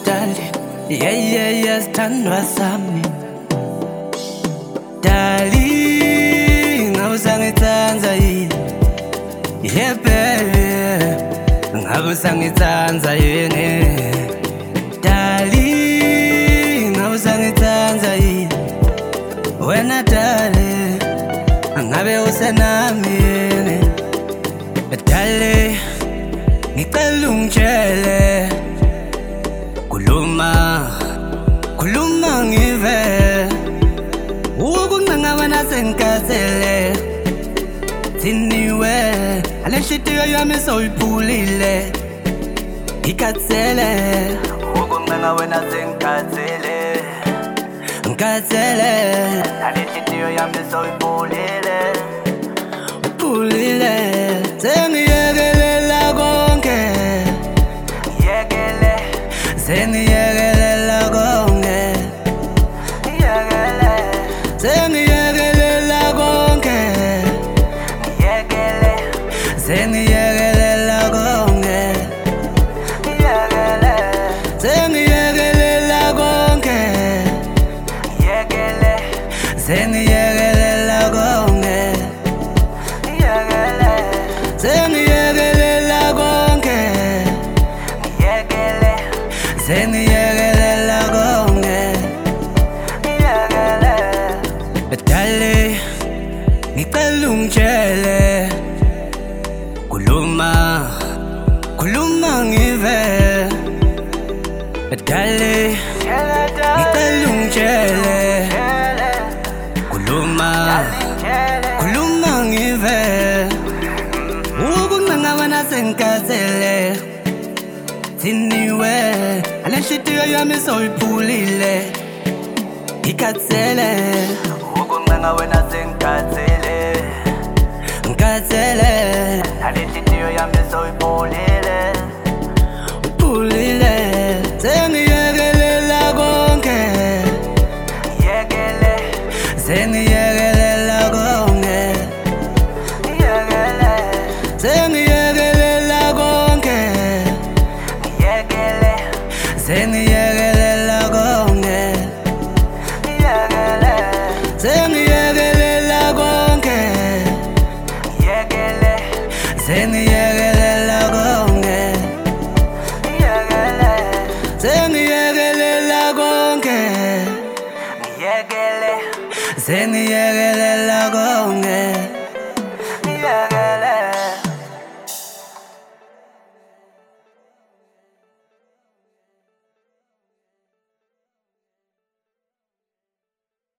darling, yeah, sithandwa sami. Darling, awusangithandza yini? Yeah baby, ngabe usangithandza yini? Darling, awusangithandza yini? Wena darling, ngabe usenami yini? Darling, ngicela ungitshele, khuluma ngive, ukuncenga wena sengikhathele. Thiniwe, ale nhliziyo yami soyiphulile, ngikhathele, ukuncenga wena sengikhathele. Ale nhliziyo yami soyiphulile, sengiyekelela konke, sengiyekelela konke, sengiyekelela konke, sengiyekelela konke, sengiyekelela konke, sengiyekelela konke, sengiyekelela konke, sengiyekelela konke. Darling, ngicela ungitshele, khuluma ngive. Darling, ngicela ungitshele, khuluma ngive, ukuncenga wena sengikhathele. Thiniwe, ale nhliziyo yami soyiphulile, ngikhathele, ukuncenga wena sengikhathele. Ale nhliziyo yami soyiphulile, sengiyekelela konke, sengiyekelela konke, sengiyekelela konke, sengiyekelela konke, sengiyekelela konke, sengiyekelela konke, sengiyekelela konke, sengiyekelela konke.